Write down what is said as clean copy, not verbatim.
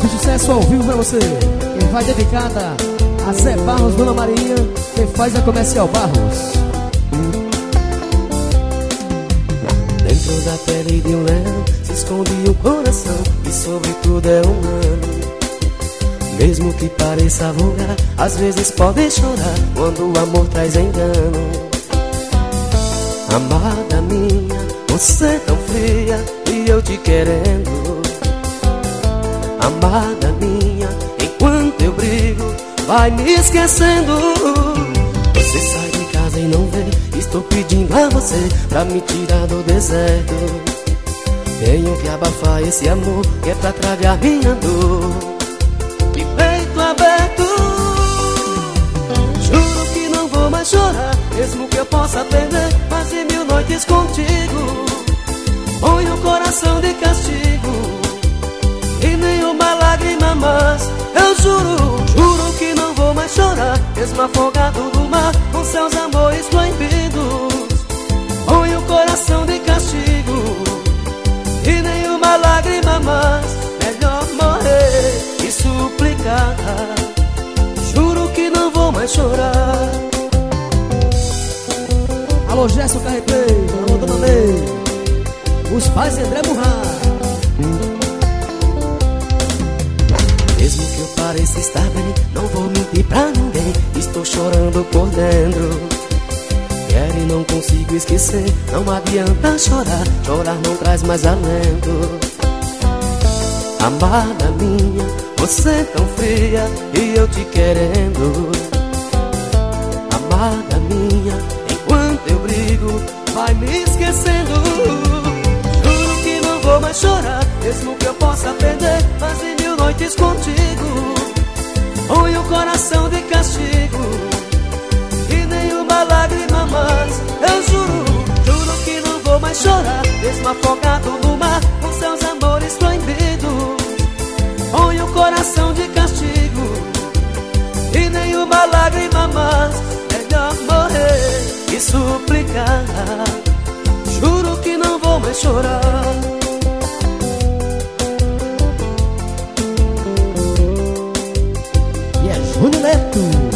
do sucesso ao vivo pra você. Quem vai dedicada a Zé Barros, Dona Maria. Quem faz a Comercial Barros. Dentro da pele de um leão se esconde um coração e sobretudo é humano. Mesmo que pareça vulgar, às vezes pode chorar quando o amor traz engano. Amada minha, você tão fria e eu te querendo. Amada minha, enquanto eu brigo, vai me esquecendo. Você sai de casa e não vê, estou pedindo a você pra me tirar do deserto. Tenho que abafar esse amor que é pra tragar minha dor. De peito aberto, juro que não vou mais chorar, mesmo que eu possa perder mais de 1000 noites contigo. Põe o coração de castigo e nenhuma lágrima mais. Eu juro que não vou mais chorar, mesmo afogado no mar com seus amores proibidos. Põe o coração de castigo e nenhuma lágrima mais. Melhor morrer e suplicar. Juro que não vou mais chorar. Alô, Gerson Carreplay, alô, Dona Ney, os pais de André Murra. Mesmo que eu pareça estar bem, não vou mentir pra ninguém, estou chorando por dentro. Quero e não consigo esquecer, não adianta chorar, chorar não traz mais alento. Amada minha, você tão fria e eu te querendo. Amada minha, enquanto eu brigo, vai me esquecendo. Juro que não vou mais chorar, mesmo que eu possa perder mais de 1000 noites contigo. Põe o coração de castigo e nenhuma lágrima mais. Eu juro que não vou mais chorar, mesmo afogado no mar com seus amores proibidos. Põe o coração de castigo e nenhuma lágrima mais. Melhor morrer e suplicar. Juro que não vou mais chorar. E é Júnior Neto.